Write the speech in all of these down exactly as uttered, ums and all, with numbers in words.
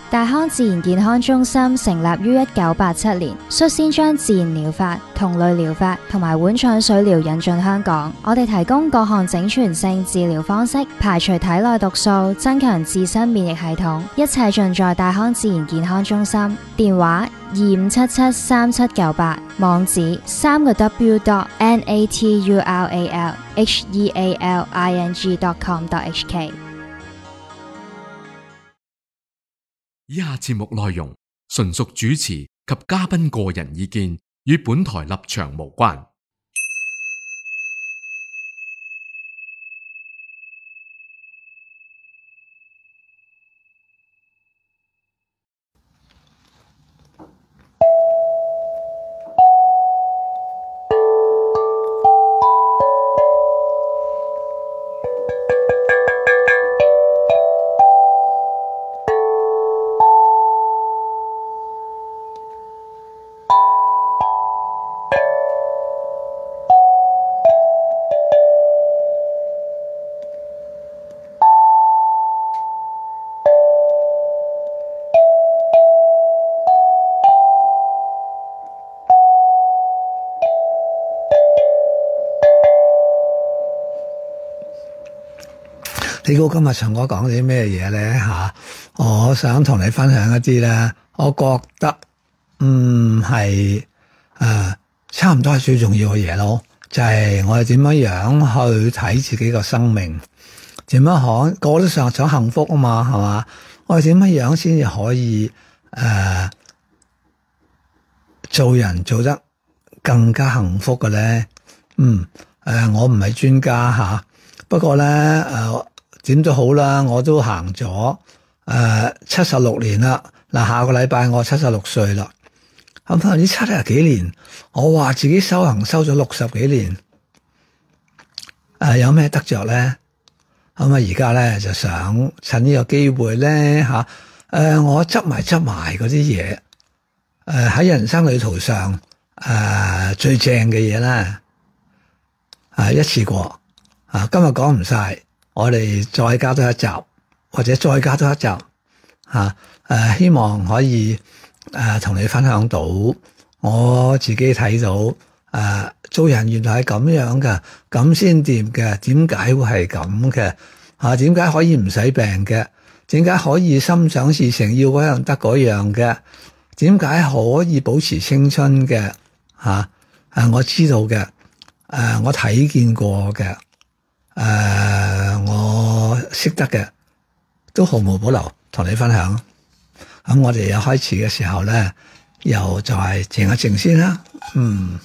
大康自然健康中心成立於一九八七年，率先將自然療法、同類療法同埋碗腸水療引進香港。我哋提供各項整全性治療方式，排除體內毒素，增強自身免疫系統，一切盡在大康自然健康中心。電話二五七七三七九八，網址三個 W dot N A T U R A L H E A L I N G dot com dot H K。 以下節目內容純屬主持及嘉賓個人意見，與本台立場無關。 你估今日長哥講啲咩嘢咧吓？我想同你分享一啲咧，我覺得嗯係誒差唔多係最重要嘅嘢咯，就係、是、我哋點樣樣去睇自己個生命，點樣可個個都想想幸福啊嘛，係嘛？我哋點樣樣先至可以誒、呃、做人做得更加幸福嘅咧？嗯誒、呃，我唔係專家吓，不過咧誒。呃點都好啦，我都行咗誒七十六年啦。嗱，下個禮拜我七十六歲啦。咁可能呢七十幾年，我話自己修行修咗六十幾年，誒、呃、有咩得着咧？咁啊，而家咧就想趁呢個機會咧吓，誒、呃、我執埋執埋嗰啲嘢，誒、呃、喺人生旅途上誒、呃、最正嘅嘢咧，啊一次過啊，今日講唔晒。我哋再加多一集，或者再加多一集，吓、啊、誒、啊，希望可以誒同、啊、你分享到我自己睇到誒、啊，做人原來係咁樣嘅，咁先掂嘅，點解會係咁嘅？吓、啊，點解可以唔使病嘅？點解可以心想事成，要嗰樣得嗰樣嘅？點解可以保持青春嘅？吓、啊、誒、啊，我知道嘅，誒、啊，我睇見過嘅。誒、呃，我識得嘅都毫無保留同你分享。咁我哋又開始嘅時候咧，又就係靜一靜先啦。嗯。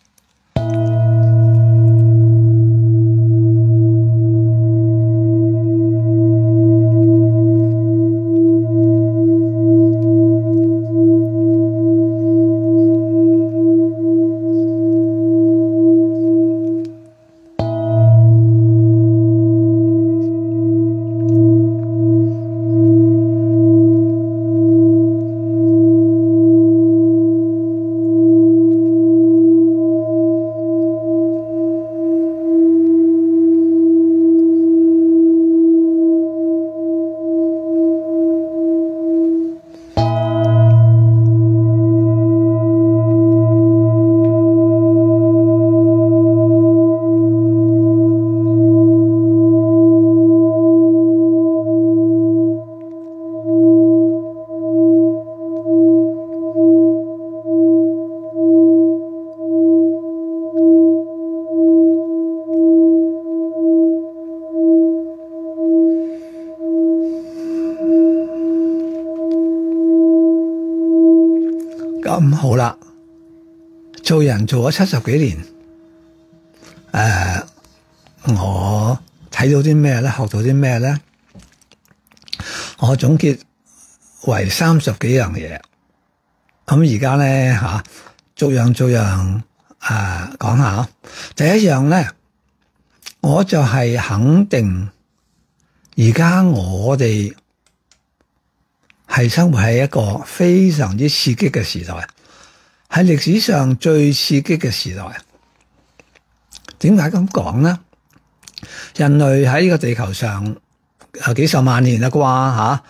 咁好啦，做人做咗七十幾年，誒、呃，我睇到啲咩咧？學到啲咩咧？我總結為三十幾樣嘢。咁而家咧吓，逐樣逐樣誒講下。第一樣咧，我就係肯定，而家我哋係生活喺一個非常之刺激嘅時代，係歷史上最刺激嘅時代。點解咁講呢？人類喺呢個地球上有幾十萬年啦啩吓，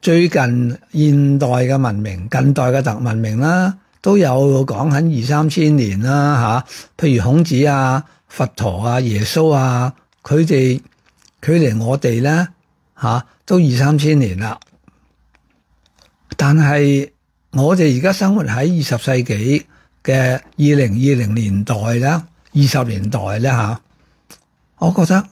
最近現代嘅文明、近代嘅特文明啦，都有講緊二三千年啦嚇。譬如孔子啊、佛陀啊、耶穌啊，佢哋距離我哋咧嚇都二三千年啦。但係我哋而家生活喺二十世紀嘅二零二零年代咧，二十年代咧嚇，我覺得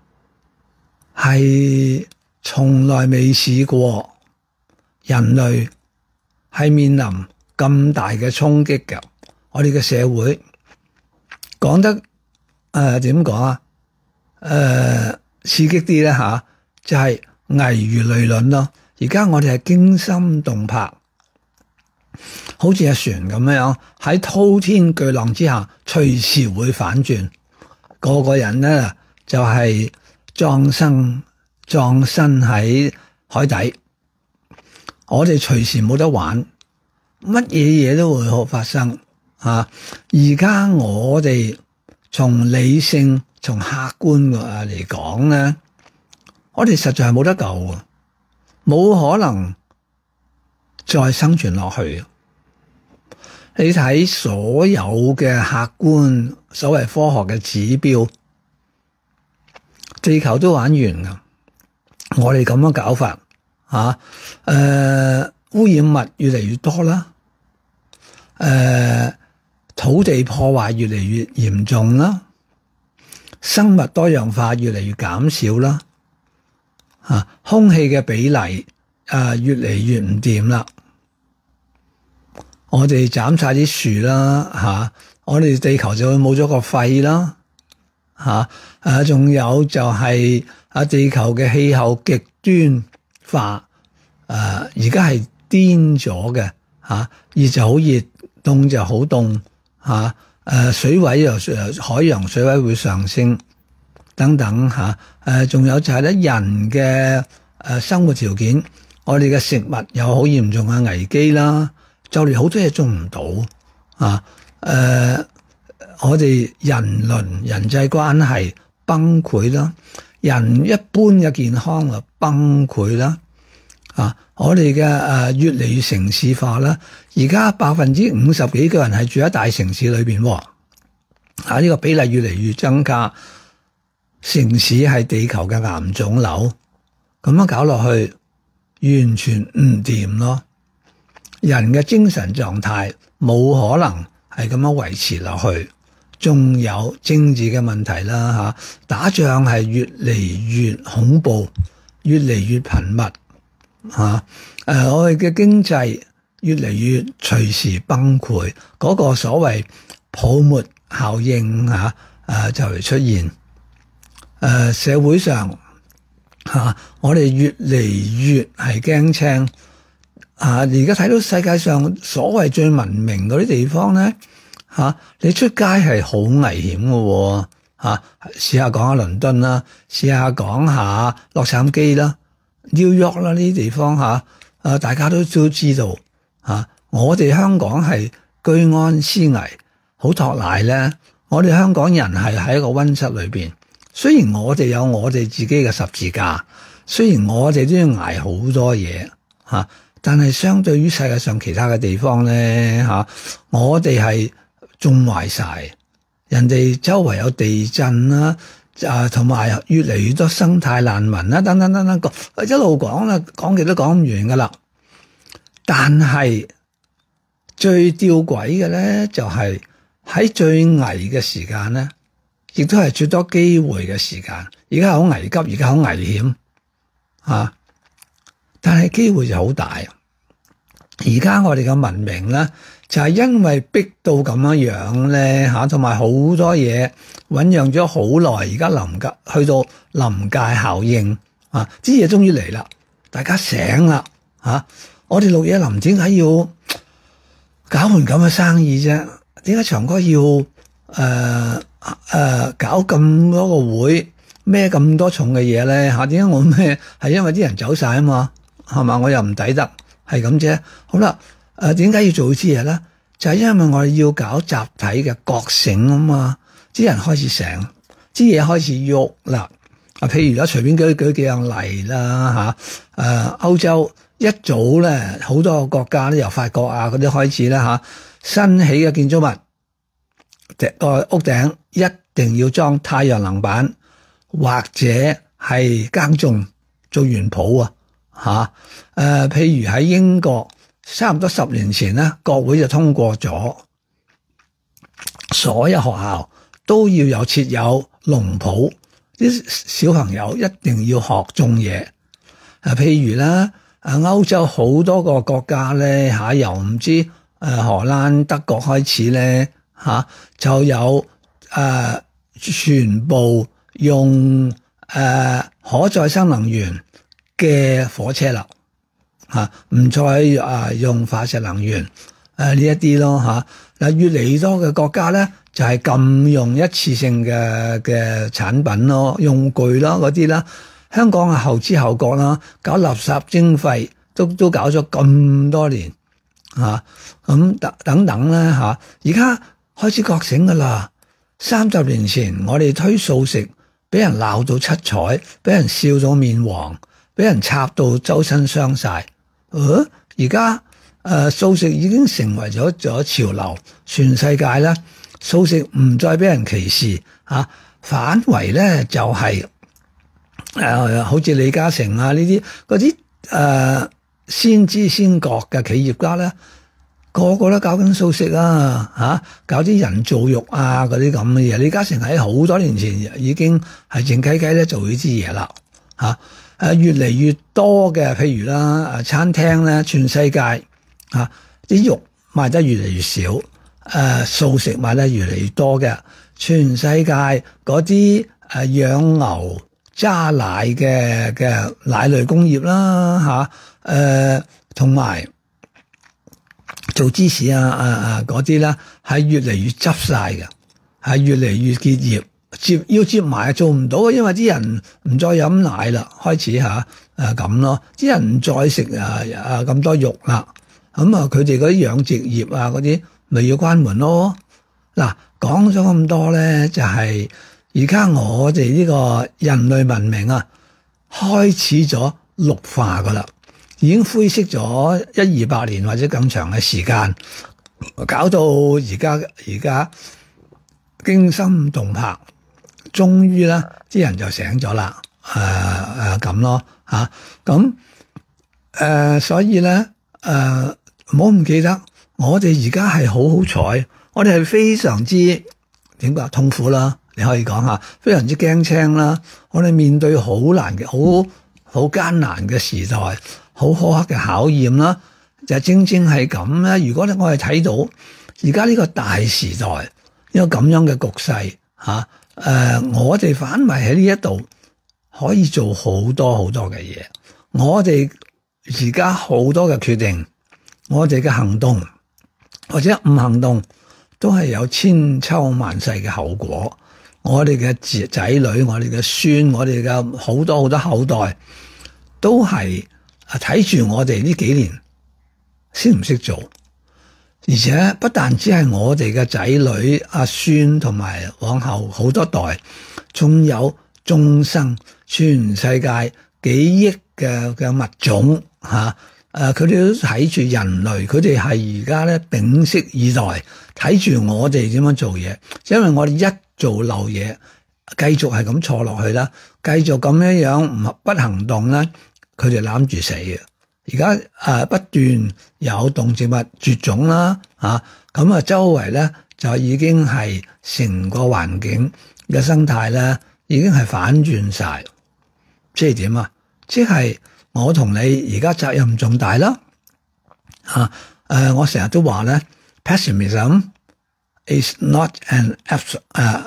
係從來未試過人類係面臨咁大嘅衝擊嘅。我哋嘅社會講得誒點講啊？誒、呃、刺激啲咧嚇，就係、是、危如累卵咯。而家我哋係驚心動魄，好似隻船咁樣喺滔天巨浪之下，隨時會反轉。個個人咧就係葬身葬身喺海底，我哋隨時冇得玩，乜嘢嘢都會好發生啊！而家我哋從理性、從客觀啊嚟講咧，我哋實在係冇得救嘅，冇可能再生存落去。你睇所有嘅客觀所謂科學嘅指標，地球都玩完噶。我哋咁樣搞法吓，誒、呃，污染物越嚟越多啦，誒、呃，土地破壞越嚟越嚴重啦，生物多樣化越嚟越減少啦，啊，空氣嘅比例誒、呃、越嚟越唔掂啦。我哋斬晒啲樹啦，吓、啊，我哋地球就會冇咗個肺啦，吓，誒，仲有就係啊，地球嘅氣候極端化，誒，而家係癲咗嘅，吓，熱就好熱，凍就好凍，吓，誒，水位又海洋水位會上升，等等吓，誒，仲有就係咧人嘅誒生活條件，我哋嘅食物有好嚴重嘅危機啦。就連好多嘢做唔到啊！誒、呃，我哋人倫人際關係崩潰啦，人一般嘅健康啊崩潰啦，啊！我哋嘅誒越嚟越城市化啦，而家百分之五十幾個人係住喺大城市裏邊，啊！呢、這個比例越嚟越增加，城市係地球嘅癌腫瘤，咁樣搞落去完全唔掂咯。人嘅精神狀態冇可能係咁樣維持落去，仲有政治嘅問題啦吓，打仗係越嚟越恐怖，越嚟越頻密吓，誒，我哋嘅經濟越嚟越隨時崩潰，嗰個所謂泡沫效應吓，誒就嚟出現，誒社會上吓，我哋越嚟越係驚青。啊！而家睇到世界上所謂最文明嗰啲地方咧，吓、啊、你出街係好危險嘅，吓試下講下倫敦啦，試下講下洛杉磯啦、紐約啦呢啲地方吓，啊大家都都知道吓、啊，我哋香港係居安思危，好托賴咧。我哋香港人係喺一個溫室裏邊，雖然我哋有我哋自己嘅十字架，雖然我哋都要挨好多嘢吓。啊但係相對於世界上其他嘅地方咧，吓、啊、我哋係縱壞晒，人哋周圍有地震啦，啊，同埋越嚟越多生態難民啦，等等等等，一路講啦，講極都講唔完噶啦。但係最吊詭嘅咧，就係、是、喺最危嘅時間咧，亦都係最多機會嘅時間。而家好危急，而家好危險，啊！但係機會就好大。而家我哋嘅文明咧，就係因為逼到咁樣樣咧吓，同埋好多嘢醞釀咗好耐，而家臨界去到臨界效應啊！啲嘢終於嚟啦，大家醒啦吓！我哋陸野林點解要搞盤咁嘅生意啫？點解長哥要誒誒、呃呃、搞咁多個會，孭咁多重嘅嘢咧吓？點解我孭？係因為啲人走晒啊嘛？係嘛？我又唔抵得，係咁啫。好啦，誒，點解要做呢啲嘢咧？就係、是、因為我哋要搞集體嘅覺醒啊嘛。啲人開始醒，啲嘢開始喐啦。啊，譬如而家隨便舉舉幾樣例啦吓。誒、啊，歐洲一早咧好多個國家咧，由法國啊嗰啲開始啦嚇，新起嘅建築物個屋頂一定要裝太陽能板，或者係耕種做園圃啊嚇。誒、呃，譬如喺英國，差唔多十年前咧，國會就通過咗，所有學校都要有設有農圃，啲小朋友一定要學種嘢。啊，譬如啦，誒歐洲好多個國家咧嚇，由唔知誒荷蘭、德國開始咧嚇，就有誒全部用誒可再生能源嘅火車啦嚇，唔再啊用化石能源誒呢一啲咯嚇。嗱，越嚟越多嘅國家咧就係禁用一次性嘅嘅產品咯，用具啦嗰啲啦。香港係後知後覺啦，搞垃圾徵費都都搞咗咁多年嚇，咁等等等咧嚇，而家開始覺醒噶啦。三十年前我哋推素食，俾人鬧到七彩，俾人笑到面黃，俾人插到周身傷晒。誒，而家誒素食已經成為咗咗潮流，全世界咧素食唔再俾人歧視嚇，反為咧就係、是。誒、呃，好似李嘉誠啊呢啲嗰啲誒先知先覺嘅企業家咧，個個都搞緊素食啊嚇、啊，搞啲人造肉啊嗰啲咁嘅嘢。李嘉誠喺好多年前已經係靜雞雞咧做呢啲嘢啦嚇。誒、啊、越嚟越多嘅，譬如啦誒餐廳咧，全世界嚇啲、啊、肉賣得越嚟越少，誒、啊、素食賣得越嚟越多嘅。全世界嗰啲誒養牛揸奶嘅嘅奶類工業啦嚇，誒同埋做芝士啊啊啊嗰啲啦，係越嚟越執晒嘅，係越嚟越結業，接要接埋做唔到嘅，因為啲人唔再飲奶啦，開始嚇誒咁咯，啲人唔再食啊啊咁多肉啦，咁啊佢哋嗰啲養殖業啊嗰啲咪要關門咯。嗱，講咗咁多咧，就係、是。而家我哋呢個人類文明啊，開始咗綠化噶啦，已經灰色咗一二百年或者更長嘅時間，搞到而家而家驚心動魄，終於咧啲人就醒咗啦，誒誒咁咯吓，咁、啊、誒、呃、所以咧誒唔好唔記得，我哋而家係好好彩，我哋係非常之點講痛苦啦。你可以講下，非常之驚青啦！我哋面對好難嘅、好好艱難嘅時代，好苛刻嘅考驗啦。就正正係咁咧。如果咧我哋睇到而家呢個大時代，呢個咁樣嘅局勢嚇，誒、啊呃，我哋反為喺呢一度可以做好多好多嘅嘢。我哋而家好多嘅決定，我哋嘅行動或者唔行動，都係有千秋萬世嘅後果。我哋嘅仔女、我哋嘅孫、我哋嘅好多好多後代，都係啊睇住我哋呢幾年識唔識做，而且不但只係我哋嘅仔女、阿孫同埋往後好多代，仲有眾生，全世界幾億嘅嘅物種吓，誒佢哋都睇住人類，佢哋係而家咧屏息以待，睇住我哋點樣做嘢，因為我哋一做漏嘢，繼續係咁錯落去啦，繼續咁樣樣唔不行動咧，佢哋攬住死嘅。而家誒不斷有動植物絕種啦，嚇咁啊周圍咧就已經係成個環境嘅生態咧，已經係反轉晒。即係點啊？即係我同你而家責任重大啦，嚇、啊、誒、呃、我成日都話咧 ，pessimism is not an, uh,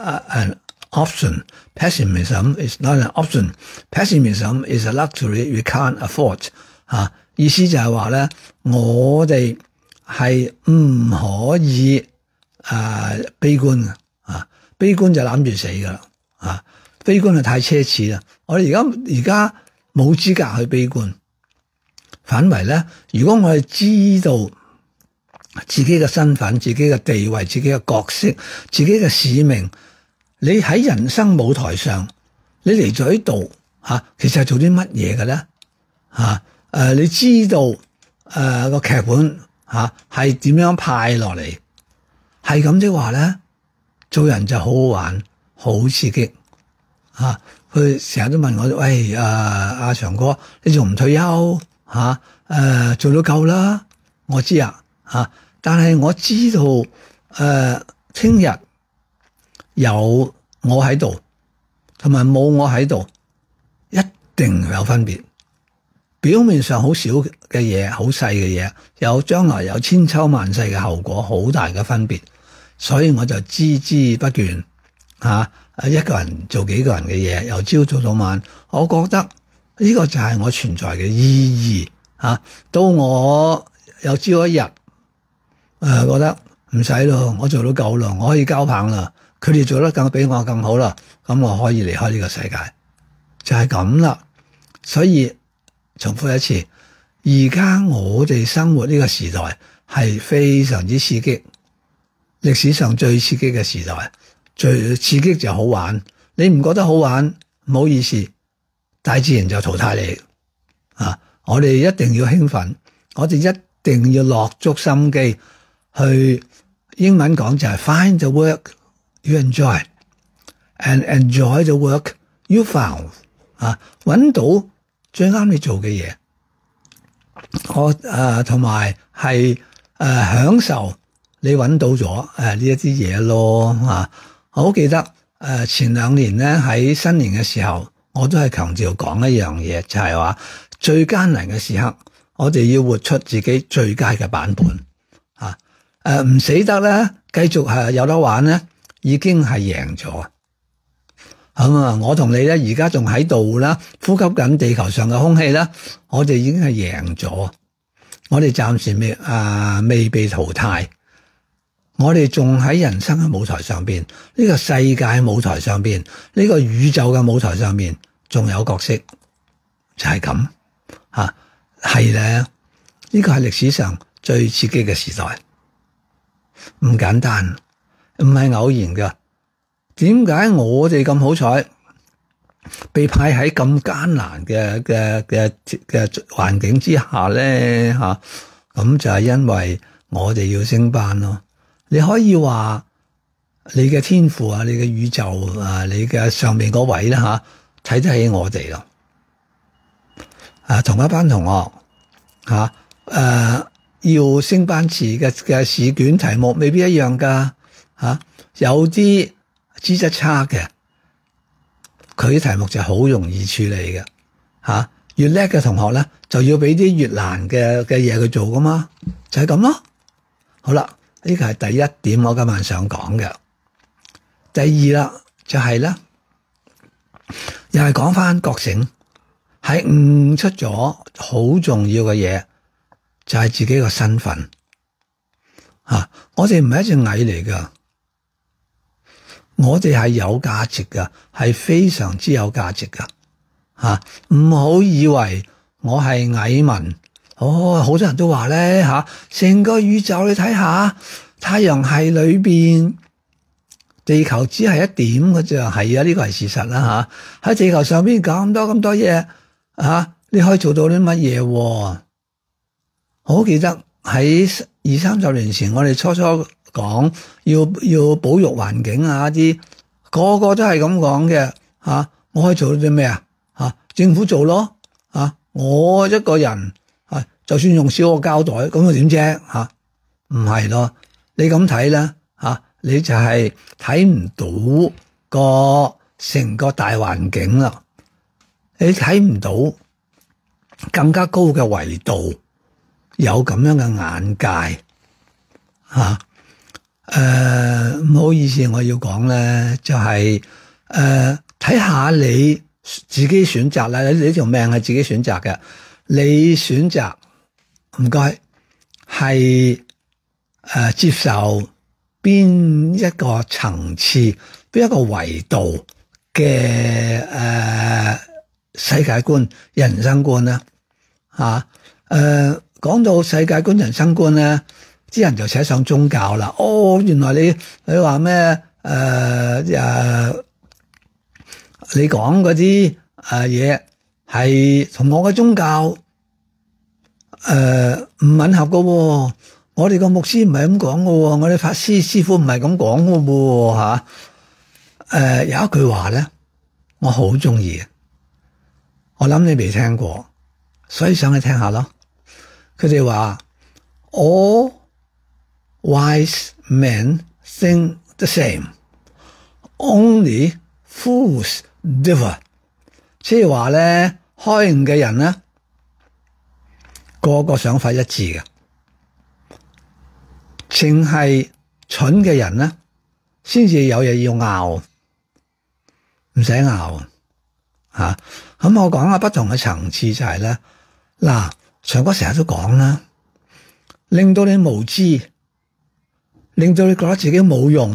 an option. Pessimism is not an option. Pessimism is a luxury we can't afford. 嚇、啊，意思就係話咧，我哋係唔可以誒、呃、悲觀嘅，啊，悲觀就攬住死噶啦，啊，悲觀係太奢侈啦。我哋而家而家冇資格去悲觀，反為咧，如果我哋知道自己嘅身份、自己嘅地位、自己嘅角色、自己嘅使命，你喺人生舞台上，你嚟咗呢度嚇，其實係做啲乜嘢嘅咧嚇？ 呃，你知道誒、呃、個劇本吓係點樣派落嚟，係咁的話咧，做人就好好玩，好刺激吓。佢成日都問我，喂，阿、呃、阿祥哥，你仲唔退休吓？誒、呃，做到夠啦，我知啊吓，但係我知道誒，聽、呃、日有我喺度，同埋冇我喺度，一定有分別。表面上好少嘅嘢，好細嘅嘢，有將來有千秋萬世嘅後果，好大嘅分別。所以我就孜孜不倦吓，一個人做幾個人嘅嘢，由朝做到晚。我覺得呢個就係我存在嘅意義吓。到我有朝一日誒、呃，覺得唔使咯，我做到夠啦，我可以交棒啦，佢哋做得更比我更好啦，咁我可以離開呢個世界，就係咁啦。所以重複一次，而家我哋生活呢個時代係非常之刺激，歷史上最刺激嘅時代，最刺激就好玩。你唔覺得好玩，唔好意思，大自然就淘汰你啊！我哋一定要興奮，我哋一定要落足心機去。英文講就係 find the work you enjoy and enjoy the work you found 啊，揾到最啱你做嘅嘢，我誒同埋係誒享受你揾到咗誒呢一啲嘢咯嚇。我好記得誒、呃、前兩年咧喺新年嘅時候，我都係強調講一樣嘢，就係、是、話最艱難嘅時刻，我哋要活出自己最佳嘅版本嚇。誒唔死得咧，繼續係有得玩咧，已經係贏咗。咁啊，我同你咧而家仲喺度啦，呼吸緊地球上嘅空氣啦，我哋已經係贏咗。我哋暫時未啊未被淘汰，我哋仲喺人生嘅舞台上邊，呢個世界舞台上邊，呢個宇宙嘅舞台上邊，仲有角色，就係咁吓，係咧，呢個係歷史上最刺激嘅時代，唔簡單，唔係偶然噶。點解我哋咁好彩，被派喺咁艱難嘅嘅嘅嘅環境之下咧？吓，咁就係因為我哋要升班咯。你可以話你嘅天賦啊，你嘅宇宙啊，你嘅上面嗰位啦吓，睇得起我哋咯。啊，同一班同學吓，誒、啊，要升班詞嘅嘅試卷題目未必一樣噶吓、啊，有啲資質差嘅，佢啲題目就好容易處理嘅吓。越叻嘅同學咧，就要俾啲越難嘅嘅嘢佢做噶嘛，就係咁咯。好啦，呢個係第一點，我今晚想講嘅。第二啦，就係咧，又係講翻覺醒，係悟出咗好重要嘅嘢，就係自己個身份吓。我哋唔係一隻蟻嚟噶。我哋係有價值噶，係非常之有價值噶吓，唔好以為我係蟻民。哦，好多人都話咧吓，成個宇宙你睇下，太陽系裏邊，地球只係一點嘅啫。係啊，呢個係事實啦吓。喺地球上邊搞咁多咁多嘢啊，你可以做到啲乜嘢？我好記得喺二三十年前，我哋初初講要要保育環境啊，啲個個都係咁講嘅吓。我可以做到啲咩啊？吓，政府做咯啊，我一個人啊，就算用小個膠袋咁又點啫吓？唔係咯，你咁睇咧吓，你就係睇唔到個成個大環境啦，你睇唔到更加高嘅維度，有咁樣嘅眼界吓。誒，唔、呃、好意思，我要講咧，就係誒睇下你自己選擇啦。你呢條命係自己選擇嘅，你選擇唔該係誒接受邊一個層次、邊一個維度嘅誒、呃、世界觀、人生觀咧吓。誒，講到世界觀、人生觀咧，啲人就寫上宗教啦。哦，原來你你話咩？誒、呃、誒、呃，你講嗰啲誒嘢係同我嘅宗教誒唔吻合噶喎，我哋個牧師唔係咁講噶喎，我哋法師師傅唔係咁講噶喎吓。誒有一句話咧，我好中意，我諗你未聽過，所以想去聽下咯。佢哋話 All wise men think the same, only fools differ。即係話咧，開悟嘅人咧，個個想法一致嘅，淨係蠢嘅人咧，先至有嘢要拗，唔使拗吓。咁我講下不同嘅層次就係咧，嗱，長哥成日都講啦，令到你無知，令到你覺得自己冇用，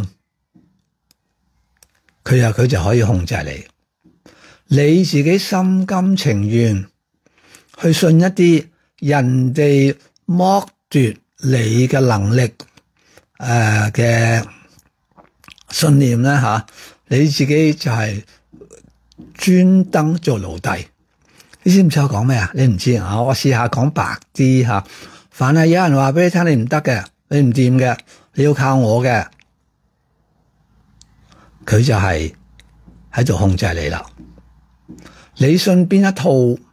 佢又佢就可以控制你。你自己心甘情願去信一啲人哋剝奪你嘅能力誒嘅信念咧吓，你自己就係專登做奴隸。你知唔知我講咩啊？你唔知啊？我試下講白啲吓，凡係有人話俾你聽你唔得嘅，你唔掂嘅，你要靠我嘅，佢就係喺度控制你啦。你信邊一套，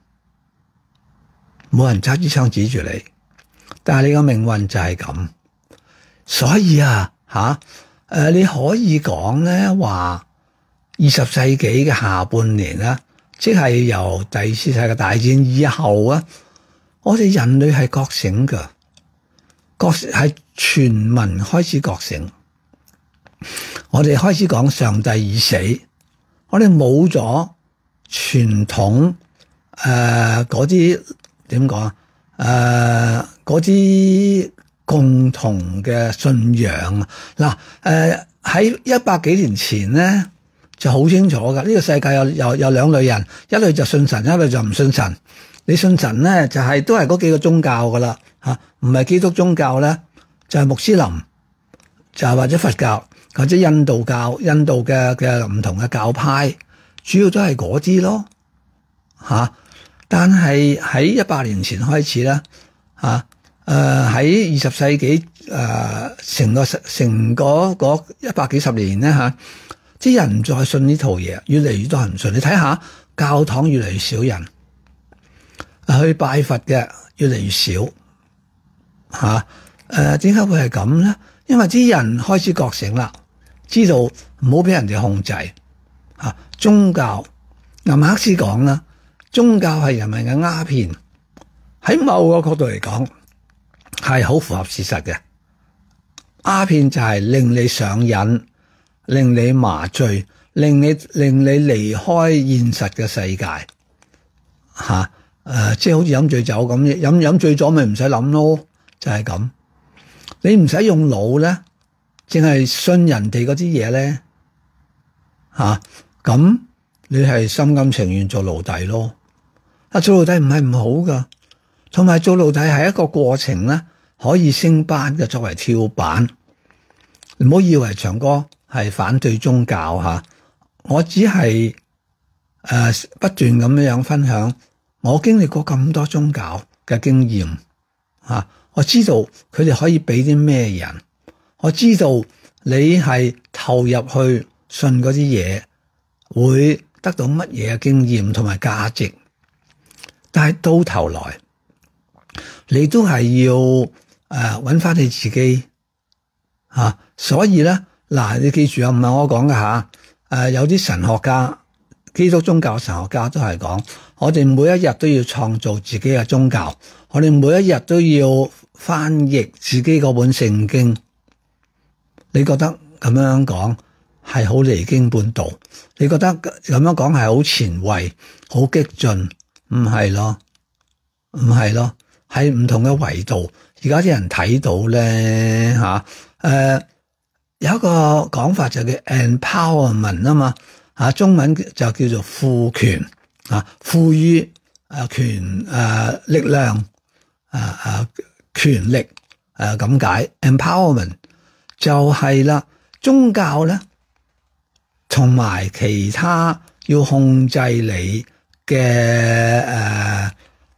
冇人揸支槍指住你，但係你個命運就係咁。所以啊吓，誒你可以講咧話二十世紀嘅下半年啦，即係由第二次世界大戰以後啊，我哋人類係覺醒噶，覺醒係全民開始覺醒。我哋開始講上帝已死，我哋冇咗傳統誒嗰啲點講啊？誒嗰啲共同嘅信仰嗱，誒喺一百幾年前咧就好清楚噶。呢、這個世界有有有兩類人，一類就信神，一類就唔信神。你信神咧就係、是、都係嗰幾個宗教噶啦吓，唔係基督宗教咧就係、是、穆斯林，就係、是、或者佛教或者印度教，印度嘅嘅唔同嘅教派。主要都係嗰啲咯，吓、啊！但係喺一百年前開始咧，吓，誒喺二十世紀誒成個成嗰嗰一百幾十年咧吓，啲、啊、人唔再信呢套嘢，越嚟越多人唔信。你睇下教堂越嚟越少人，去拜佛嘅越嚟越少，吓，誒點解會係咁咧？因為啲人開始覺醒啦，知道唔好俾人哋控制。啊！宗教，嗱，馬克思講啦，宗教係人民嘅鴉片，喺某個角度嚟講係好符合事實嘅。鴉片就係令你上癮，令你麻醉，令你令你離開現實嘅世界。吓、啊，誒、呃，即係好似飲醉酒咁，飲飲醉咗咪唔使諗咯，就係、是、咁。你唔使用腦咧，淨係信人哋嗰啲嘢咧。吓，咁、啊、你係心甘情願做奴隸咯？啊，做奴隸唔係唔好噶，同埋做奴隸係一個過程咧，可以升班嘅，作為跳板。唔好以為長哥係反對宗教吓、啊，我只係誒、呃、不斷咁樣樣分享我經歷過咁多宗教嘅經驗吓、啊，我知道佢哋可以俾啲咩人，我知道你係投入去。信嗰啲嘢會得到乜嘢嘅經驗同埋價值，但係到頭來你都係要誒揾翻你自己吓、啊，所以咧嗱，你記住啊，唔係我講嘅吓，誒有啲神學家、基督宗教神學家都係講，我哋每一日都要創造自己嘅宗教，我哋每一日都要翻譯自己嗰本聖經。你覺得咁樣講係好離經叛道？你覺得咁樣講係好前衛、好激進？唔係咯，唔係咯，喺唔同嘅維度。而家啲人睇到咧吓，誒、呃、有一個講法就叫 empowerment 啊嘛，吓中文就叫做賦權啊，賦予誒權誒力量誒誒權力誒咁解 empowerment 就係啦，宗教咧。同埋其他要控制你嘅誒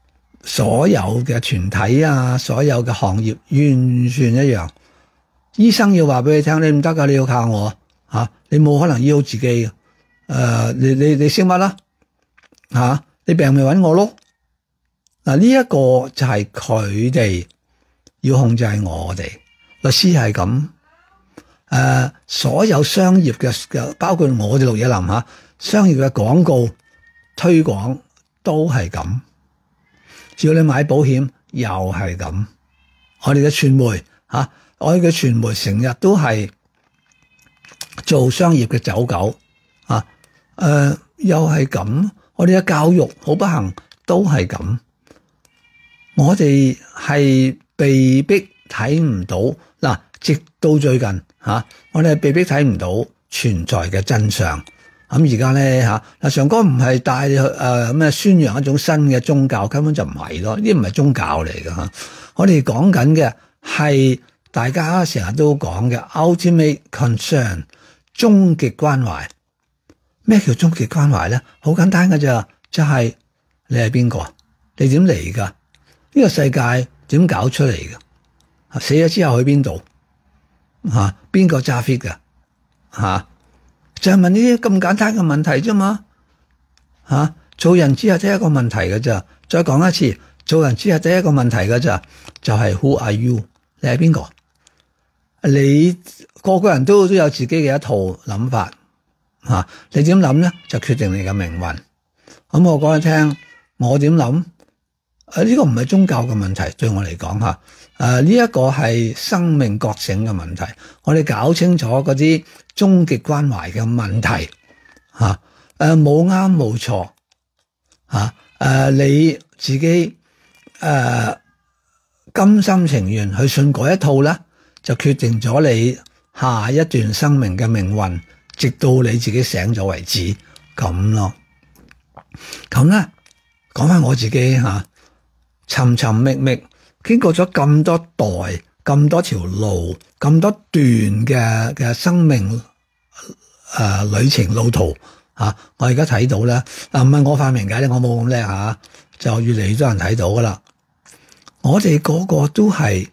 所有嘅團體啊，所有嘅行業完全一樣。醫生要話俾你聽，你唔得噶，你要靠我吓、啊，你冇可能醫好自己嘅。誒、呃，你你你識乜啦？吓、啊，你病咪搵我咯。嗱，呢一個就係佢哋要控制我哋。律師係咁，誒、呃，所有商業嘅，包括我哋綠野林吓，商業嘅廣告推廣都係咁。只要你買保險又係咁，我哋嘅傳媒吓、啊，我哋嘅傳媒成日都係做商業嘅走狗啊，誒、呃，又係咁，我哋嘅教育好不幸都係咁，我哋係被逼睇唔到嗱，直到最近吓、啊，我哋係被逼睇唔到存在嘅真相。咁而家咧吓，嗱，上哥唔係帶誒咩宣揚一種新嘅宗教，根本就唔係咯，呢啲唔係宗教嚟嘅吓。我哋講緊嘅係大家成日都講嘅 ultimate concern， 終極關懷。咩叫終極關懷咧？好簡單㗎咋，就係、是、你係邊個？你點嚟噶？呢、這個世界點搞出嚟嘅？死咗之後去邊度？吓，邊個揸 fit 噶？吓？就係問呢啲咁簡單嘅問題啫嘛，吓、啊、做人只係得一個問題㗎咋。再講一次，做人只係得一個問題㗎咋，就係、是、Who are you？ 你係邊個？你個個人都都有自己嘅一套諗法，吓、啊、你點諗咧，就決定你嘅命運。咁我講你聽，我點諗？誒、啊、呢、這個唔係宗教嘅問題，對我嚟講吓。誒，呢一個係生命覺醒嘅問題，我哋搞清楚嗰啲終極關懷嘅問題，吓，誒冇啱冇錯，吓，誒你自己誒甘心情願去信嗰一套咧，就決定咗你下一段生命嘅命運，直到你自己醒咗為止，咁咯。咁咧，講翻我自己吓，尋尋覓覓。經過咗咁多代、咁多條路、咁多段嘅嘅生命誒、呃、旅程路途吓、啊，我而家睇到咧，嗱唔係我發明嘅咧，我冇咁叻吓，就越嚟越多人睇到噶啦。我哋個個都係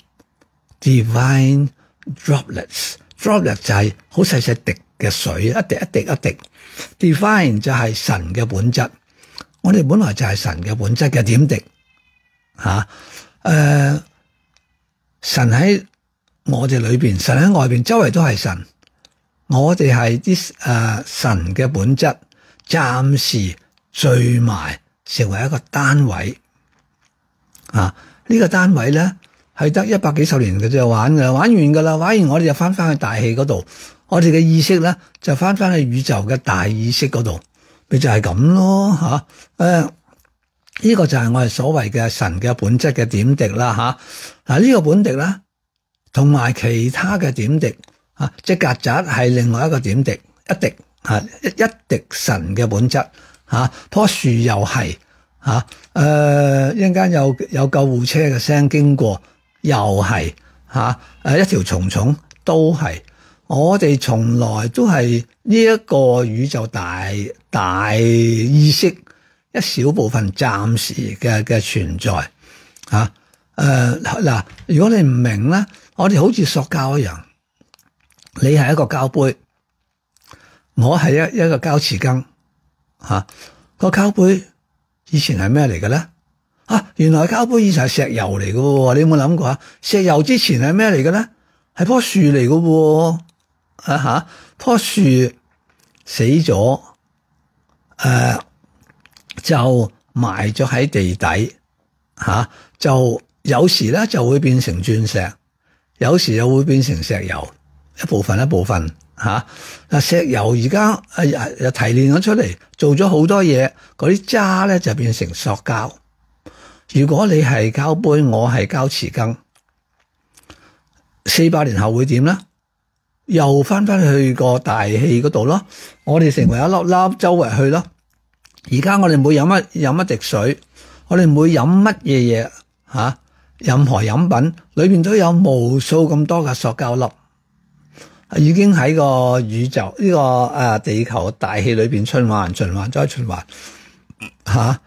divine droplets，droplet 就係好細細滴嘅水，一滴一滴一滴。divine 就係神嘅本質，我哋本來就係神嘅本質嘅點滴吓。啊誒、呃，神喺我哋裏邊，神喺外邊，周圍都係神。我哋係啲誒神嘅本質，暫時聚埋成為一個單位。啊，呢、這個單位咧係得一百幾十年嘅就玩噶，玩完噶啦，玩完我哋就翻翻去大氣嗰度，我哋嘅意識咧就翻翻去宇宙嘅大意識嗰度，咪就係咁咯，吓、啊、誒。呢個就係我哋所謂嘅神嘅本質嘅點滴啦，吓嗱呢個本滴啦，同埋其他嘅點滴啊，即係曱甴係另外一個點滴，一滴吓一一滴神嘅本質吓，棵樹又係吓，誒一陣間有有救護車嘅聲經過，又係吓，誒一條蟲蟲都係，我哋從來都係呢一個宇宙大大意識。一小部分暫時嘅嘅存在，吓誒嗱，如果你唔明咧，我哋好似塑膠一樣，你係一個膠杯，我係一一個膠匙羹，吓、啊、個膠杯以前係咩嚟嘅咧？啊，原來膠杯以前係石油嚟嘅喎，你有冇諗過啊？石油之前係咩嚟嘅咧？係棵樹嚟嘅喎，啊吓，棵樹死咗，誒、啊。就埋咗喺地底，吓、啊、就有時咧就會變成鑽石，有時又會變成石油，一部分一部分吓。嗱、啊，石油而家誒又提煉咗出嚟，做咗好多嘢，嗰啲渣咧就變成塑膠。如果你係膠杯，我係膠匙羹，四百年後會點咧？又翻翻去個大氣嗰度咯，我哋成為一粒粒周圍去咯。而家我哋每飲一飲一滴水，我哋每飲乜嘢嘢吓，任何飲品裏邊都有無數咁多嘅塑膠粒，已經喺個宇宙呢、這個誒地球大氣裏邊循環循環再循環吓。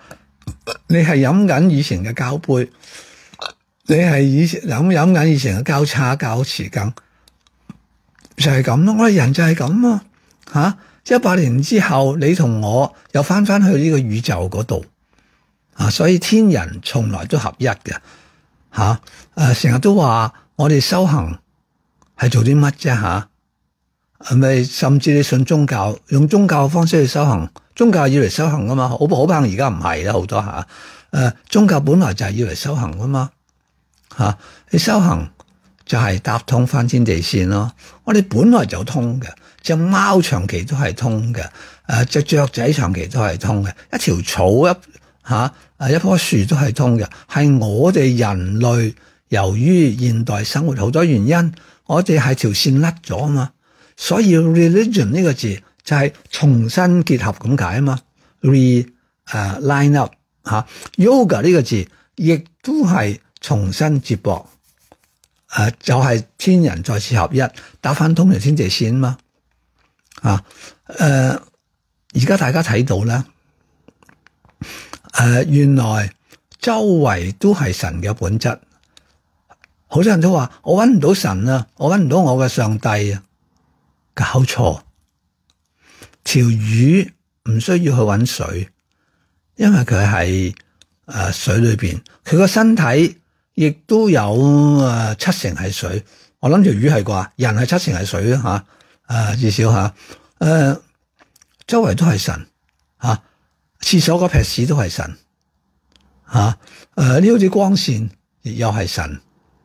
你係飲緊以前嘅膠杯，你係以前飲飲緊以前嘅膠叉、膠匙羹，就係咁咯。我哋人就係咁啊，吓一百年之後，你同我又翻翻去呢個宇宙嗰度啊，所以天人從來都合一嘅吓。誒，成日都話我哋修行係做啲乜啫吓？係咪甚至你信宗教，用宗教嘅方式去修行？宗教係要嚟修行噶嘛？好好怕而家唔係啦，好多吓。誒，宗教本來就係要嚟修行噶嘛。吓，你修行就係搭通翻天地線咯。我哋本來就通嘅，隻貓長期都係通嘅。誒，隻雀仔長期都係通嘅。一條草一吓誒一棵樹都係通嘅。係我哋人類由於現代生活好多原因，我哋係條線甩咗啊嘛。所以 religion 呢個字就係重新結合咁解啊嘛 ，re 誒、uh, line up 吓、啊、yoga 呢個字亦都係重新接駁，誒、啊、就係、是、天人再次合一，打翻通條天地線啊嘛，啊誒而家大家睇到咧，誒、啊、原來周圍都係神嘅本質，好多人都話我搵唔到神啊，我搵唔到我嘅上帝啊。搞錯，條魚唔需要去搵水，因為佢係誒水裏邊，佢個身體亦都有誒七成係水。我諗條魚係啩，人係七成係水啊吓，誒至少吓，誒、呃、周圍都係神吓，廁所嗰撇屎都係神吓，誒呢好似光線亦又係神，誒、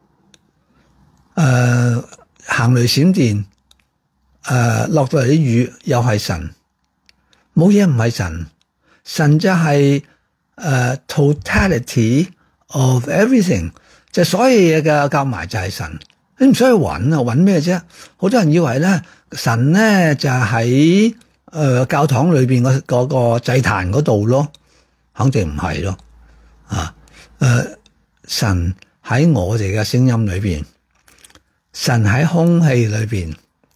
呃、行雷閃電。誒，落到嚟啲雨又係神，冇嘢唔係神，神就係、是、誒、uh, totality of everything，就所有嘢嘅夾埋就係神，你唔需要揾啊，揾咩啫？好多人以為咧，神咧就喺誒教堂裏邊嗰嗰個祭壇嗰度咯，肯定唔係咯，啊誒、uh, 神喺我哋嘅聲音裏邊，神喺空氣裏邊。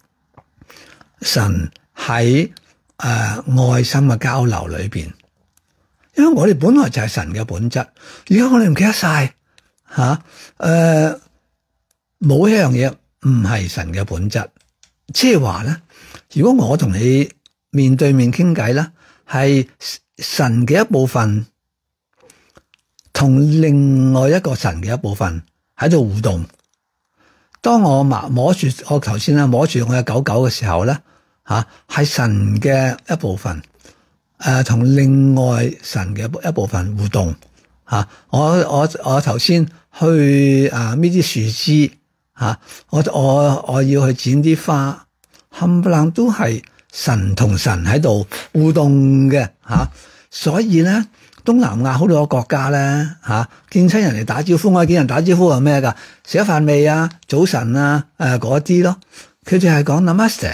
神喺誒、呃、愛心嘅交流裏邊，因為我哋本來就係神嘅本質，而家我哋唔記得晒吓，誒冇一樣嘢唔係神嘅本質，即係話咧，如果我同你面對面傾偈咧，係神嘅一部分同另外一個神嘅一部分喺度互動。當我摸摸住我頭先啦，摸住我嘅狗狗嘅時候咧，吓係神嘅一部分，誒、呃、同另外神嘅一部分互動吓、啊。我我我頭先去啊搣啲樹枝吓，我我我要去剪啲花，冚唪唥都係神同神喺度互動嘅吓、啊。所以咧，東南亞好多個國家咧吓，見親人嚟打招呼，我見人打招呼係咩噶？食咗飯未啊？早晨啊？誒嗰啲咯，佢哋係講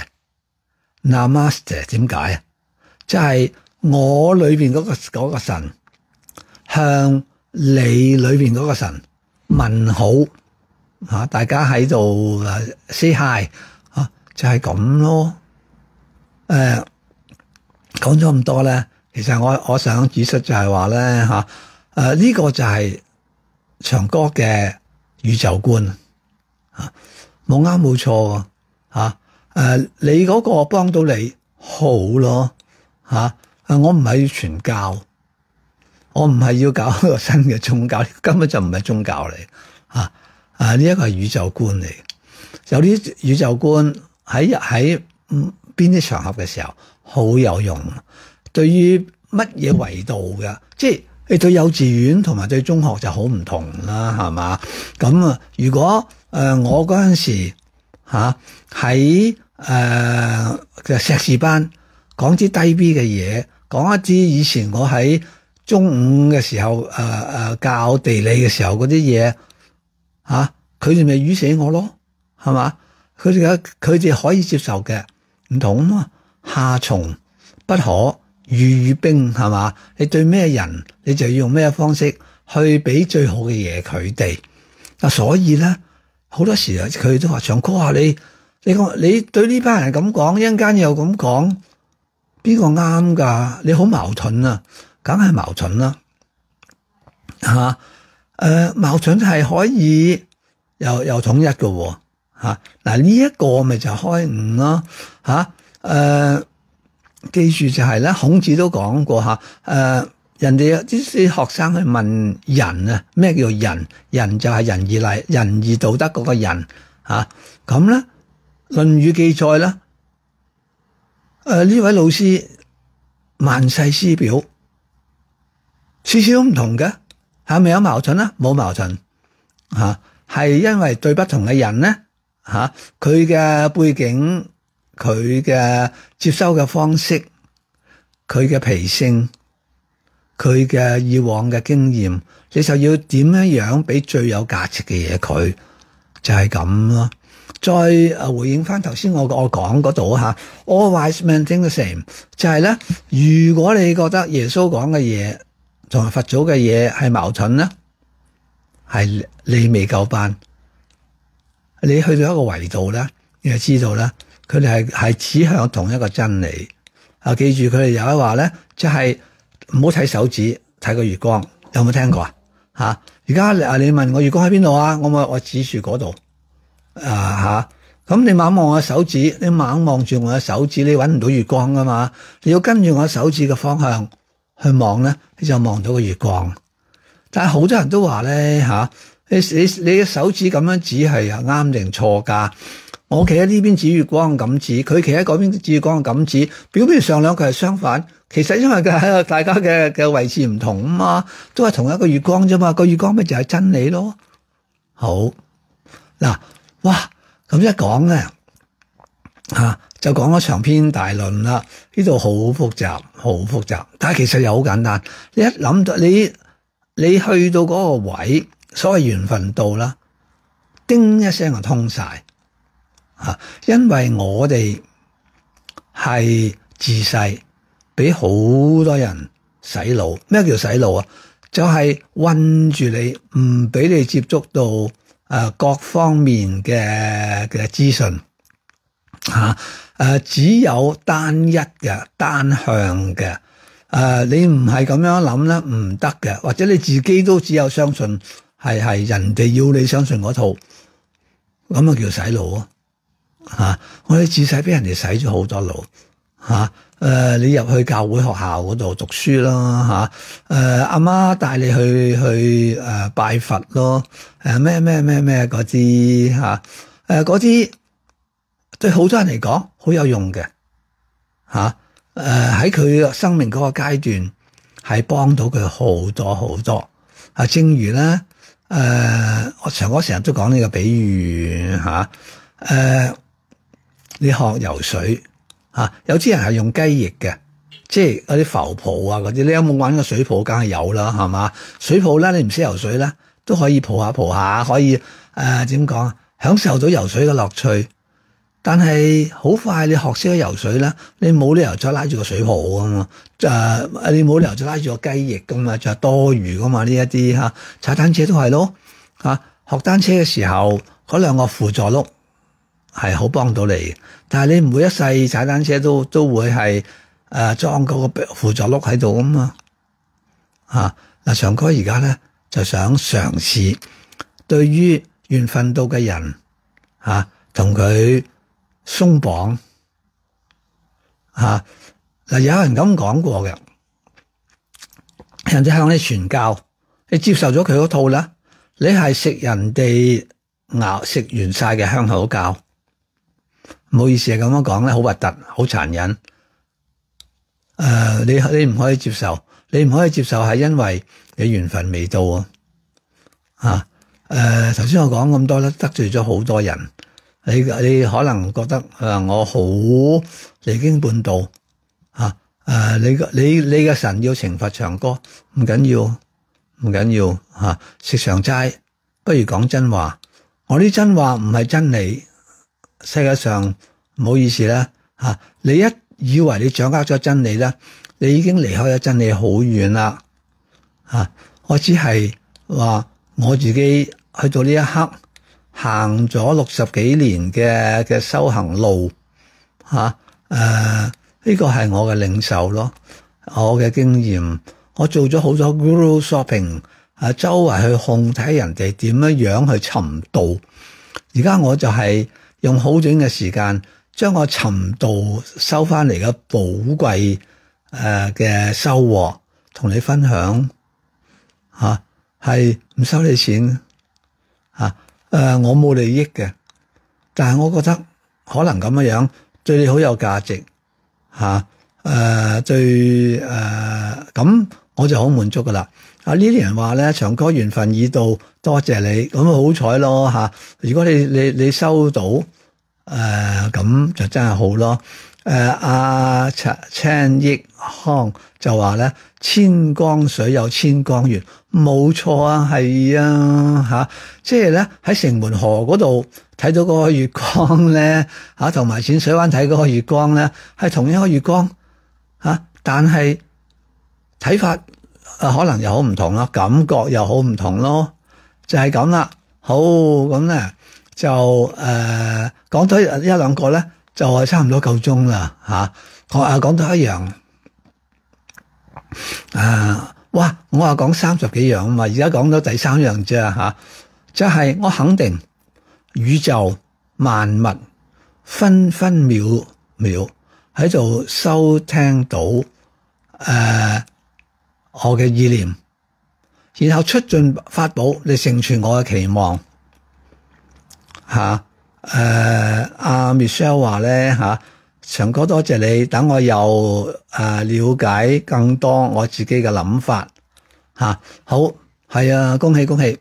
namaste，namaste 點解啊？即係我裏邊嗰個嗰個神向你裏邊嗰個神問好吓，大家喺度誒 say hi 吓，就係咁咯。誒，講咗咁多咧。其實我我想指出就係話咧吓，誒呢個就係長哥嘅宇宙觀啊，冇啱冇錯啊，誒你嗰個幫到你好咯吓，誒我唔係要傳教，我唔係要搞一個新嘅宗教，根本就唔係宗教嚟啊，誒呢一個係宇宙觀嚟，有啲宇宙觀喺喺邊啲場合嘅時候好有用。對於乜嘢維度嘅，即係你對幼稚園同埋對中學就好唔同啦，係嘛？咁啊，如果誒、呃、我嗰陣時吓喺誒嘅碩士班講啲低 B 嘅嘢，講一啲以前我喺中五嘅時候誒誒、呃、教地理嘅時候嗰啲嘢吓，佢哋咪語死我咯，係嘛？佢哋嘅佢哋可以接受嘅，唔同啊嘛，夏蟲不可語語冰，係嘛？你對咩人，你就要用咩方式去俾最好嘅嘢佢哋。啊，所以咧好多時啊，佢哋都話長哥啊，你你講你對呢班人咁講，一陣間又咁講，邊個啱噶？你好矛盾啊，梗係矛盾啦。 吓，誒矛盾係可以又又統一嘅喎，吓，嗱呢一個咪就開悟咯，吓，誒記住就係咧，孔子都講過吓，誒人哋啲啲學生去問仁啊，咩叫仁？仁就係仁義禮、仁義道德嗰個仁吓，咁咧《論語》記載咧，誒呢位老師萬世師表，次次都唔同嘅。係咪有矛盾啊？冇矛盾吓，係因為對不同嘅人咧吓，佢嘅背景、佢嘅接收嘅方式、佢嘅脾性、佢嘅以往嘅經驗，你就要點樣樣俾最有價值嘅嘢佢，就係咁咯。再誒回應翻頭先我我講嗰度吓 ，all wise men think the same， 就係咧，如果你覺得耶穌講嘅嘢同埋佛祖嘅嘢係矛盾咧，係你未夠班。你去到一個維度咧，你就知道咧，佢哋係係指向同一個真理。啊，記住佢哋有一話咧，就係唔好睇手指，睇個月光。有冇聽過啊？吓，而家啊，你問我月光喺邊度啊？我我我指住嗰度啊吓。咁你猛望我手指，你猛望住我嘅手指，你搵唔到月光噶嘛？你要跟住我手指嘅方向去望咧，你就望到個月光。但係好多人都話咧吓，你你你嘅手指咁樣指係啱定錯噶？我企喺呢邊指月光咁指，佢企喺嗰邊指月光咁指，表面上兩個係相反，其實因為嘅大家嘅嘅位置唔同啊嘛，都係同一個月光啫嘛，個月光咪就係真理咯。好嗱，哇咁一講咧吓，就講咗長篇大論啦，呢度好複雜，好複雜，但係其實又好簡單。你一諗到你你去到嗰個位，所謂緣分到啦，叮一聲就通晒吓，因為我哋係自細俾好多人洗腦。咩叫洗腦啊？就係困住你，唔俾你接觸到誒各方面嘅嘅資訊吓。誒，只有單一嘅、單向嘅，誒、呃，你唔係咁樣諗咧，唔得嘅，或者你自己都只有相信，係係人哋要你相信嗰套，咁啊叫洗腦啊！吓，我哋自細俾人哋洗咗好多腦，吓、啊，誒、呃，你入去教會學校嗰度讀書啦，吓、啊，誒，阿媽帶你去去誒拜佛咯，誒咩咩咩咩嗰啲吓，誒嗰啲。對好多人嚟講好有用嘅吓，誒喺佢生命嗰個階段係幫到佢好多好多啊。正如咧，誒、呃、我長哥成日都講呢個比喻吓，誒、啊、你學游水吓、啊，有啲人係用雞翼嘅，即係嗰啲浮泡啊嗰啲。你有冇玩過水泡？梗係有啦，係嘛？水泡咧，你唔識游水咧，都可以泡下泡下，可以誒點講啊？享受到游水嘅樂趣。但係好快你學識咗游水咧，你冇理由再拉住個水泡噶嘛，誒、呃，你冇理由再拉住個雞翼噶嘛，就係多餘噶嘛呢一啲吓。踩單車都係咯，吓學單車嘅時候嗰兩個輔助轆係好幫到你，但係你唔會一世踩單車都都會係誒裝嗰個輔助轆喺度噶嘛，吓嗱，長哥而家咧就想嘗試對於緣分到嘅人吓同佢鬆綁吓嗱，有人咁講過嘅，人哋向你傳教，你接受咗佢嗰套啦，你係食人哋咬食完晒嘅香口膠，唔好意思係咁樣講咧，好核突，好殘忍。誒、呃，你你唔可以接受，你唔可以接受係因為你緣分未到啊。吓、呃、誒，頭先我講咁多咧，得罪咗好多人。你你可能覺得誒我好離經叛道吓，誒你你你嘅神要懲罰長哥，唔緊要唔緊要吓，食長齋不如講真話。我啲真話唔係真理，世界上唔好意思啦吓，你一以為你掌握咗真理咧，你已經離開咗真理好遠啦吓。我只係話我自己去到呢一刻。行咗六十幾年嘅嘅修行路吓，誒、啊、呢、這個係我嘅領受咯，我嘅經驗，我做咗好多 Guru shopping， 啊周圍去控睇人哋點樣樣去尋道。而家我就係用好短嘅時間，將我尋道收翻嚟嘅寶貴誒嘅收穫同你分享吓，係唔收你錢吓，誒、呃、我冇利益嘅，但係我覺得可能咁樣樣對你好有價值吓，誒、呃、對誒咁、呃、我就好滿足噶啦。啊呢啲人話咧，長哥緣分已到，多謝你，咁好彩咯吓。如果你你你收到誒咁、呃、就真係好咯。誒阿青益康就話咧，千江水有千江月，冇錯啊，係啊吓，即係咧喺城門河嗰度睇到嗰個月光咧吓，同埋淺水灣睇嗰個月光咧係同一個月光吓，但係睇法啊可能又好唔同咯，感覺又好唔同咯，就係咁啦。好咁咧就誒講多一兩個咧。就係差唔多夠鐘啦吓，我啊講到一樣啊，哇！我話講三十幾樣啊嘛，而家講到第三樣啫吓，就係、是、我肯定宇宙萬物分分秒秒喺度收聽到誒、呃、我嘅意念，然後出盡法寶嚟成全我嘅期望吓。啊誒，阿、uh, Michelle 話咧吓，長哥多謝你，等我又誒、uh, 了解更多我自己嘅諗法吓、啊。好係啊，恭喜恭喜！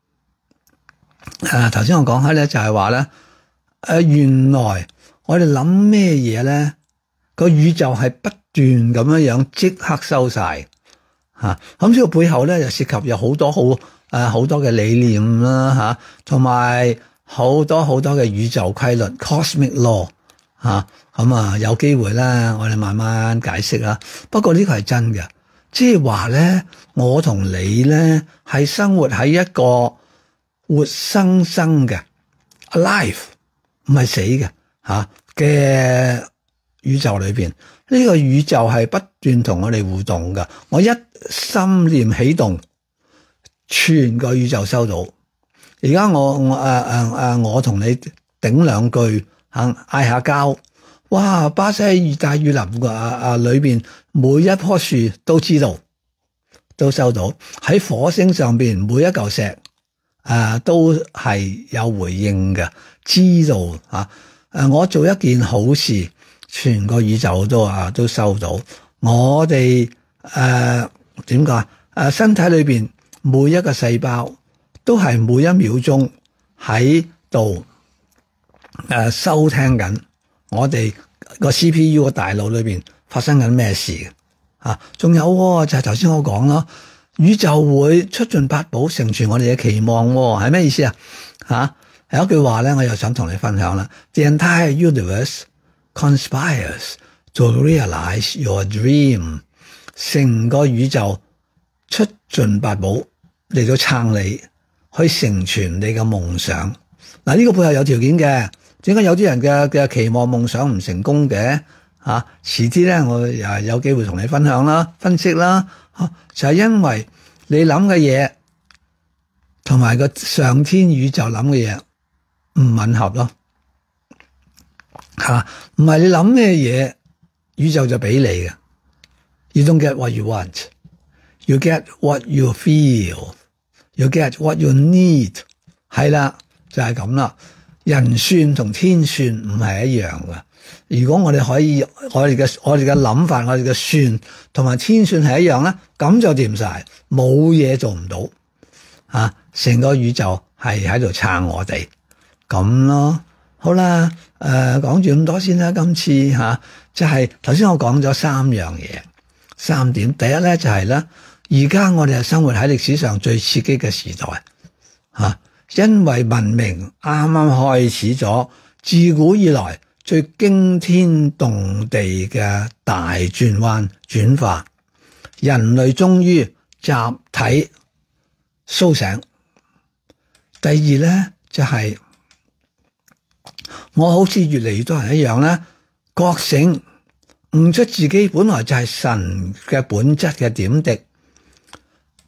誒，頭先我講開咧就係話咧，誒、啊，原來我哋諗咩嘢咧，個宇宙係不斷咁樣樣即刻收晒吓。咁呢個背後咧就涉及有好多好誒好多嘅理念啦吓，同埋。好多好多嘅宇宙規律 cosmic law 吓，咁啊有機會啦，我哋慢慢解釋啦。不過呢個係真嘅，即係話咧，我同你咧係生活喺一個活生生嘅 alive， 唔係死嘅吓嘅宇宙裏邊。呢個宇宙係不斷同我哋互動噶。我一心念起動，全個宇宙收到。而家我我誒誒誒，我同你頂兩句，吓嗌下交，哇！巴西熱帶雨林嘅啊啊裏邊每一棵樹都知道，都收到。喺火星上邊每一嚿石啊都係有回應嘅，知道吓。誒，我做一件好事，全個宇宙都啊都收到。我哋誒點講啊？誒，身體裏邊每一個細胞。都係每一秒鐘喺度誒收聽緊我哋個 C P U 個大腦裏邊發生緊咩事嘅啊？仲有就係頭先我講咯，宇宙會出盡法寶成全我哋嘅期望，係咩意思啊？吓有一句話咧，我又想同你分享啦。The entire universe conspires to realize your dream。成個宇宙出盡法寶嚟到撐你。去成全你嘅夢想。嗱，呢個背後有條件嘅。點解有啲人嘅嘅期望夢想唔成功嘅？吓，遲啲咧，我又有機會同你分享啦、分析啦。吓，就係因為你諗嘅嘢同埋個上天宇宙諗嘅嘢唔吻合咯。吓，唔係你諗咩嘢，宇宙就俾你嘅。You don't get what you want. You get what you feel.You get what you need， 係啦，就係咁啦。人算同天算唔係一樣嘅。如果我哋可以，我哋嘅我哋嘅諗法，我哋嘅算同埋天算係一樣咧，咁就掂晒，冇嘢做唔到。吓、啊，成個宇宙係喺度撐我哋，咁咯。好啦，誒、呃，講住咁多先啦。今次吓、啊，就係頭先我講咗三樣嘢，三點。第一咧就係、是、咧。而家我哋係生活喺歷史上最刺激嘅時代，吓、啊，因為文明啱啱開始咗，自古以來最驚天動地嘅大轉彎轉化，人類終於集體蘇醒。第二咧就係、是、我好似越嚟越多人一樣咧，覺醒悟出自己本來就係神嘅本質嘅點滴。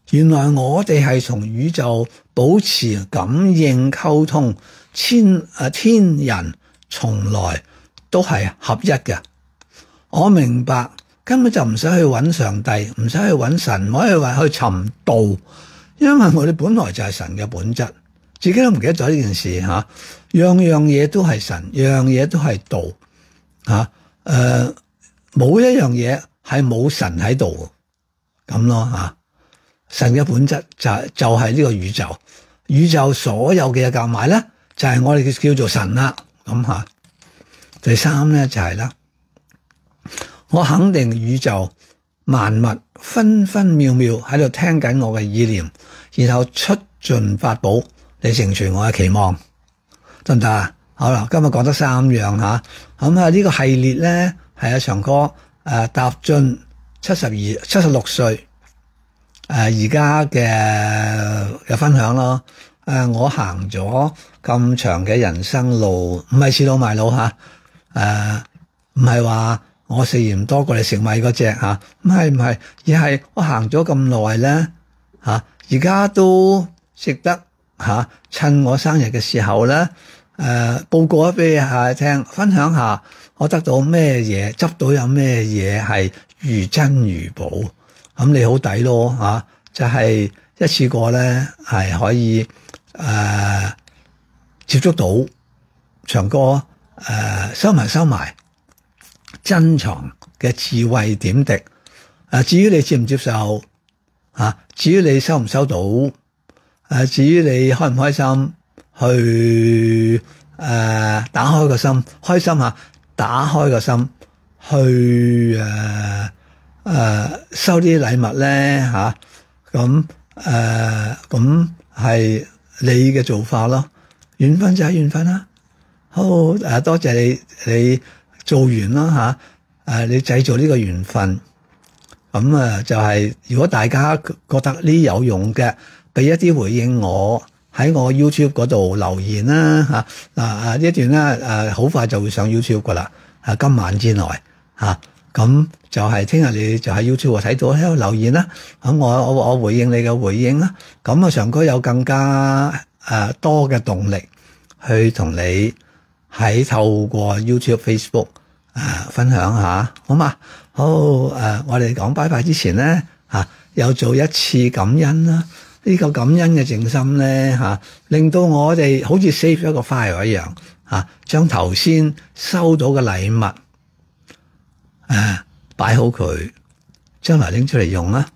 原來我哋係從宇宙保持感應溝通，天啊天人從來都係合一嘅。我明白根本就唔使去揾上帝，唔使去揾神，唔可以話去尋道，因為我哋本來就係神嘅本質，自己都唔記得咗呢件事吓。樣樣嘢都係神，樣樣嘢都係道吓。誒、呃，冇一樣嘢係冇神喺度咁咯吓。神嘅本質就係就係呢個宇宙，宇宙所有嘅嘢夾埋咧，就係我哋叫做神啦。咁吓，第三咧就係啦，我肯定宇宙萬物分分秒秒喺度聽緊我嘅意念，然後出盡法寶嚟成全我嘅期望，得唔得啊？好啦，今日講得三樣吓，咁啊呢個系列咧係阿長哥誒踏進七十二七十六歲。誒而家嘅嘅分享咯，誒、呃、我行咗咁長嘅人生路，唔係恃老賣老嚇，誒唔係話我食鹽多過你食米嗰隻嚇，唔係唔係，而係我行咗咁耐咧嚇，而家都值得嚇、啊，趁我生日嘅時候咧，誒、呃、報告一俾下聽，分享下我得到咩嘢，執到有咩嘢係如珍如寶。咁你好抵咯嚇，就係、是、一次過咧，係可以誒、呃、接觸到長哥誒、呃、收埋收埋珍藏嘅智慧點滴。誒、呃、至於你接唔接受嚇、啊，至於你收唔收到，誒、呃、至於你開唔開心，去誒、呃、打開個心，開心嚇，打開個心去誒。呃誒、呃，收啲禮物咧吓，咁誒咁係你嘅做法咯。緣分就係緣分啦。好誒、呃，多謝你你做完啦吓。誒、呃，你製造呢個緣分，咁啊、呃、就係、是、如果大家覺得呢有用嘅，俾一啲回應我喺我 YouTube 嗰度留言啦吓。嗱啊呢一段咧誒，好、呃、快就會上 YouTube 噶啦，啊今晚之內吓。咁、啊、就係聽日你就喺 YouTube 睇到喺度留言啦，咁我我我回應你嘅回應啦，咁啊長哥有更加誒、呃、多嘅動力去同你喺透過 YouTube、Facebook 誒、呃、分享下，好嘛？好誒、呃，我哋講拜拜之前咧吓，又做一次感恩啦。呢、這個感恩嘅靜心咧吓、啊，令到我哋好似 save 咗個 file 一樣吓，將頭先收到嘅禮物。誒、啊，擺好佢，將來拎出嚟用啦。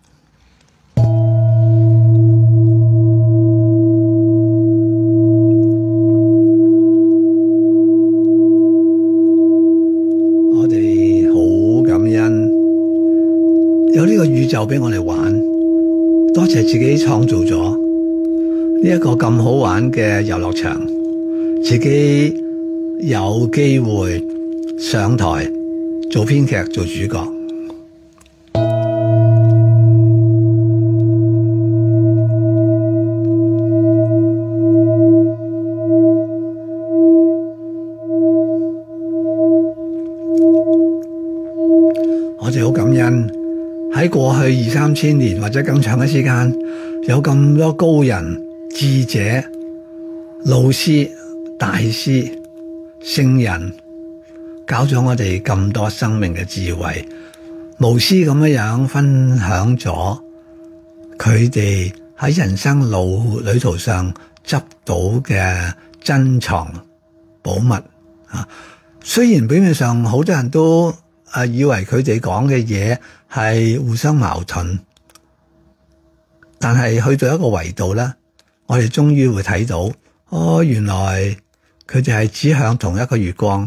我哋好感恩，有呢個宇宙俾我哋玩，多謝自己創造咗呢一個咁好玩嘅遊樂場，自己有機會上台。做編劇做主角，我哋好感恩喺過去二三千年或者更長嘅時間，有咁多高人、智者、老師、大師、聖人。教咗我哋咁多生命嘅智慧，無私咁樣樣分享咗佢哋喺人生路旅途上執到嘅珍藏寶物啊！雖然表面上好多人都啊以為佢哋講嘅嘢係互相矛盾，但係去到一個維度咧，我哋終於會睇到，哦，原來佢哋係指向同一個月光。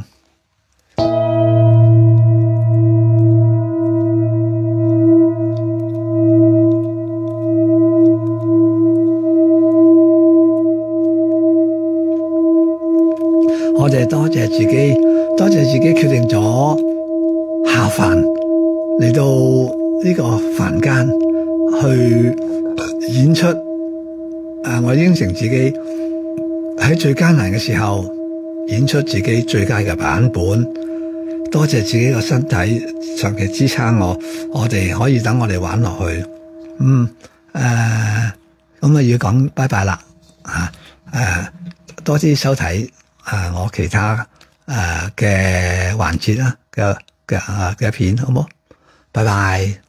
我哋多謝自己，多謝自己決定咗下凡嚟到呢個凡間去演出。誒，我應承自己喺最艱難嘅時候演出自己最佳嘅版本。多謝自己個身體長期支撐我，我哋可以等我哋玩落去。嗯，誒、 咁啊要講拜拜啦，啊誒多啲收睇啊我其他誒嘅環節啦嘅嘅啊嘅片，好冇？拜拜。